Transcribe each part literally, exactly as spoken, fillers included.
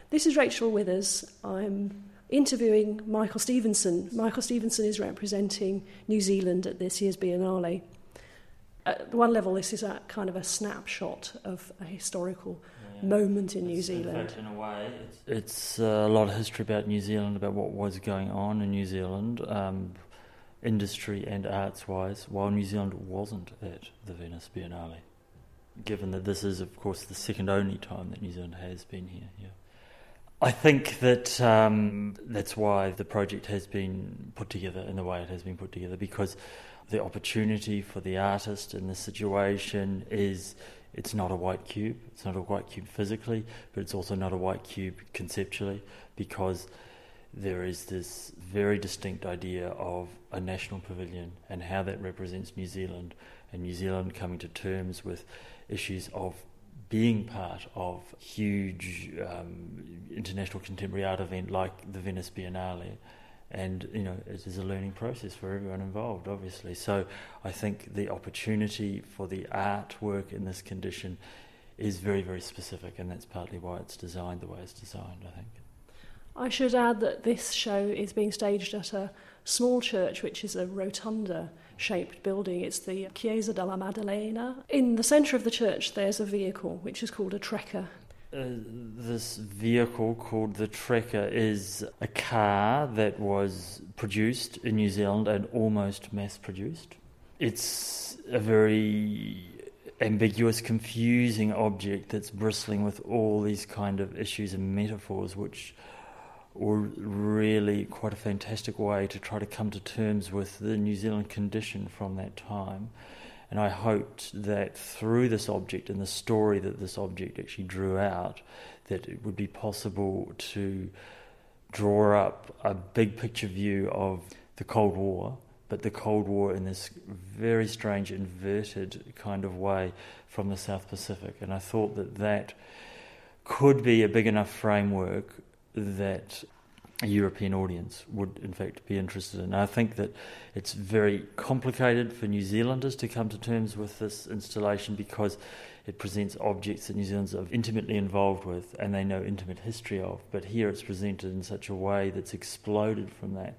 This is Rachel Withers. I'm interviewing Michael Stevenson. Michael Stevenson is representing New Zealand at this year's Biennale. At one level, this is a kind of a snapshot of a historical yeah. moment in it's, New Zealand. In fact, in a way, it's, it's uh, a lot of history about New Zealand, about what was going on in New Zealand, um, industry and arts-wise, while New Zealand wasn't at the Venice Biennale, given that this is, of course, the second only time that New Zealand has been here. Yeah. I think that um, that's why the project has been put together in the way it has been put together, because the opportunity for the artist in this situation is, it's not a white cube, it's not a white cube physically, but it's also not a white cube conceptually, because there is this very distinct idea of a national pavilion and how that represents New Zealand, and New Zealand coming to terms with issues of being part of a huge um, international contemporary art event like the Venice Biennale. And, you know, it is a learning process for everyone involved, obviously. So I think the opportunity for the artwork in this condition is very, very specific, and that's partly why it's designed the way it's designed, I think. I should add that this show is being staged at a small church, which is a rotunda-shaped building. It's the Chiesa della Maddalena. In the centre of the church, there's a vehicle which is called a Trekker. Uh, this vehicle called the Trekker is a car that was produced in New Zealand and almost mass-produced. It's a very ambiguous, confusing object that's bristling with all these kind of issues and metaphors, which were really quite a fantastic way to try to come to terms with the New Zealand condition from that time. And I hoped that through this object and the story that this object actually drew out, that it would be possible to draw up a big picture view of the Cold War, but the Cold War in this very strange inverted kind of way from the South Pacific. And I thought that that could be a big enough framework that a European audience would in fact be interested in. I think that it's very complicated for New Zealanders to come to terms with this installation, because it presents objects that New Zealanders are intimately involved with and they know intimate history of, but here it's presented in such a way that's exploded from that,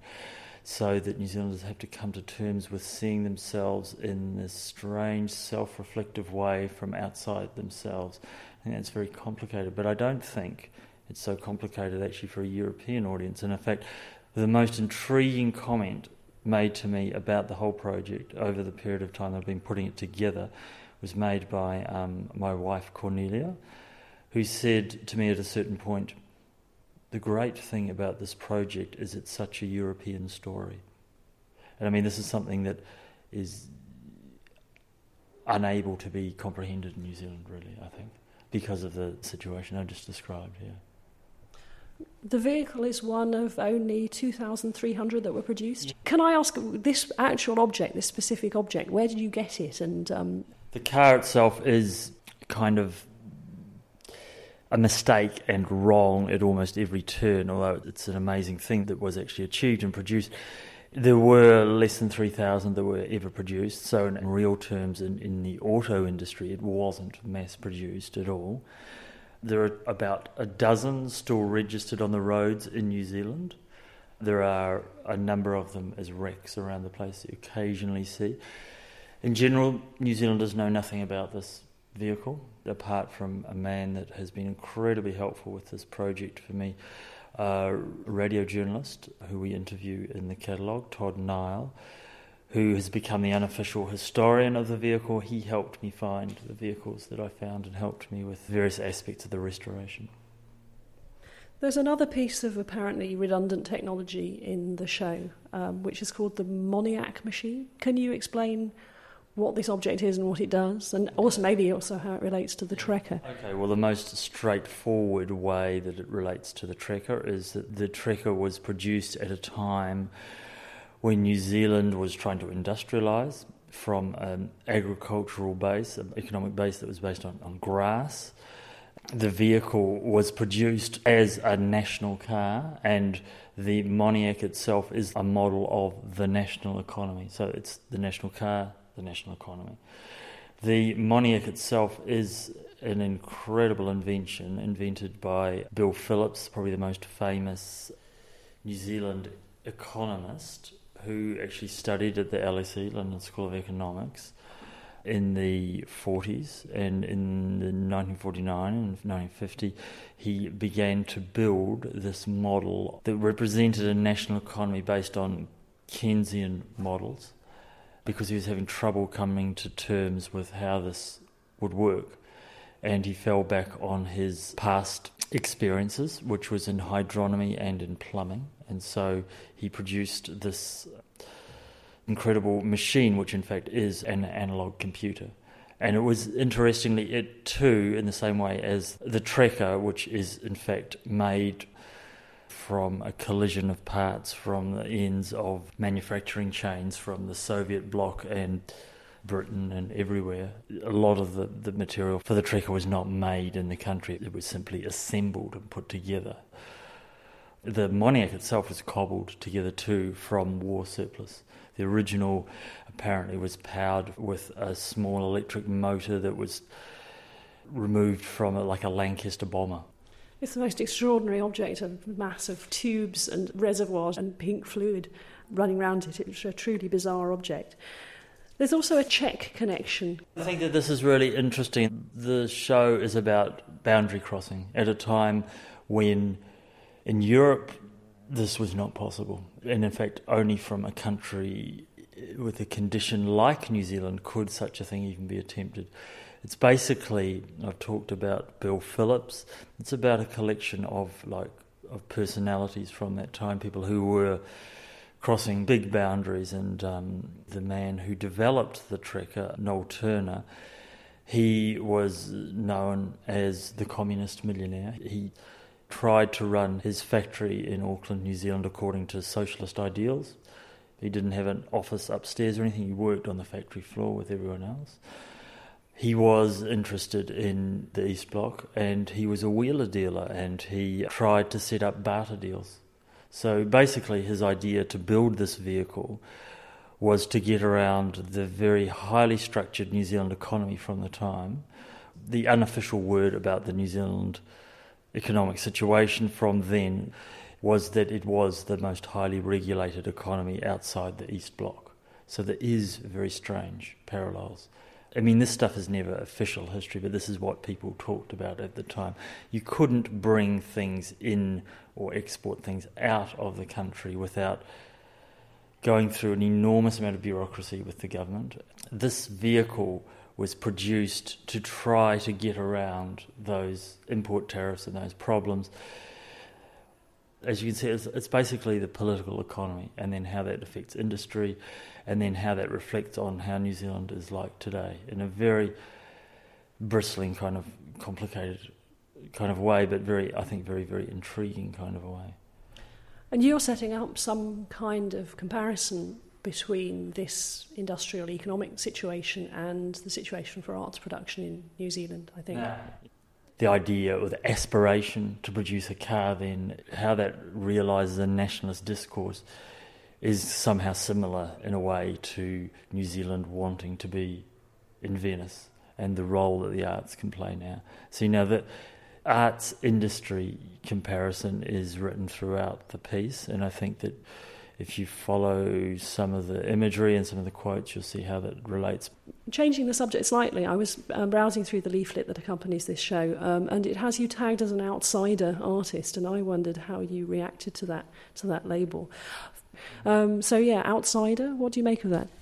so that New Zealanders have to come to terms with seeing themselves in this strange self-reflective way from outside themselves. I think that's very complicated, but I don't think it's so complicated actually for a European audience. And in fact, the most intriguing comment made to me about the whole project over the period of time I've been putting it together was made by um, my wife Cornelia, who said to me at a certain point, the great thing about this project is it's such a European story. And I mean, this is something that is unable to be comprehended in New Zealand, really, I think, because of the situation I just described here. The vehicle is one of only two thousand three hundred that were produced. Can I ask, this actual object, this specific object, where did you get it? And um... The car itself is kind of a mistake and wrong at almost every turn, although it's an amazing thing that was actually achieved and produced. There were less than three thousand that were ever produced, so in real terms in, in the auto industry it wasn't mass-produced at all. There are about a dozen still registered on the roads in New Zealand. There are a number of them as wrecks around the place that you occasionally see. In general, New Zealanders know nothing about this vehicle, apart from a man that has been incredibly helpful with this project for me, a radio journalist who we interview in the catalogue, Todd Nile, who has become the unofficial historian of the vehicle. He helped me find the vehicles that I found and helped me with various aspects of the restoration. There's another piece of apparently redundant technology in the show, um, which is called the Moniac machine. Can you explain what this object is and what it does, and also maybe also how it relates to the Trekker? Okay, well, the most straightforward way that it relates to the Trekker is that the Trekker was produced at a time when New Zealand was trying to industrialise from an agricultural base, an economic base that was based on, on grass. The vehicle was produced as a national car, and the Moniac itself is a model of the national economy. So it's the national car, the national economy. The Moniac itself is an incredible invention invented by Bill Phillips, probably the most famous New Zealand economist, who actually studied at the L S E, London School of Economics, in the forties, and in the nineteen forty-nine and nineteen fifty he began to build this model that represented a national economy based on Keynesian models, because he was having trouble coming to terms with how this would work. And he fell back on his past experiences, which was in hydronomy and in plumbing, and so he produced this incredible machine, which in fact is an analog computer. And it was, interestingly, it too, in the same way as the Trekker, which is in fact made from a collision of parts from the ends of manufacturing chains from the Soviet bloc and Britain and everywhere. A lot of the, the material for the Trekker was not made in the country, it was simply assembled and put together. The Moniac itself was cobbled together too from war surplus. The original apparently was powered with a small electric motor that was removed from it like a Lancaster bomber. It's the most extraordinary object, a mass of tubes and reservoirs and pink fluid running around it. It's a truly bizarre object. There's also a Czech connection. I think that this is really interesting. The show is about boundary crossing at a time when in Europe this was not possible. And in fact, only from a country with a condition like New Zealand could such a thing even be attempted. It's basically, I've talked about Bill Phillips, it's about a collection of like of personalities from that time, people who were crossing big boundaries, and um, the man who developed the Trekker, Noel Turner, he was known as the communist millionaire. He tried to run his factory in Auckland, New Zealand, according to socialist ideals. He didn't have an office upstairs or anything, he worked on the factory floor with everyone else. He was interested in the East Bloc, and he was a wheeler dealer, and he tried to set up barter deals. So basically his idea to build this vehicle was to get around the very highly structured New Zealand economy from the time. The unofficial word about the New Zealand economic situation from then was that it was the most highly regulated economy outside the East Bloc. So there is very strange parallels. I mean, this stuff is never official history, but this is what people talked about at the time. You couldn't bring things in or export things out of the country without going through an enormous amount of bureaucracy with the government. This vehicle was produced to try to get around those import tariffs and those problems. As you can see, it's, it's basically the political economy, and then how that affects industry, and then how that reflects on how New Zealand is like today in a very bristling kind of complicated kind of way, but very, I think, very, very intriguing kind of a way. And you're setting up some kind of comparison between this industrial economic situation and the situation for arts production in New Zealand, I think. Yeah. The idea or the aspiration to produce a car, then how that realises a nationalist discourse is somehow similar in a way to New Zealand wanting to be in Venice and the role that the arts can play now. So, you know, the arts industry comparison is written throughout the piece, and I think that if you follow some of the imagery and some of the quotes, you'll see how that relates. Changing the subject slightly, I was um, browsing through the leaflet that accompanies this show, um, and it has you tagged as an outsider artist, and I wondered how you reacted to that to that label. Um, so yeah, outsider. What do you make of that?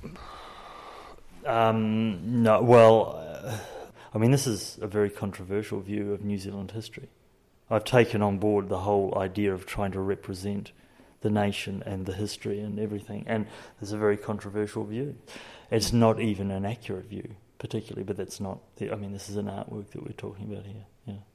Um, no, well, uh, I mean, this is a very controversial view of New Zealand history. I've taken on board the whole idea of trying to represent the nation and the history and everything, and there's a very controversial view. It's not even an accurate view, particularly, but that's not, the, I mean, this is an artwork that we're talking about here, yeah.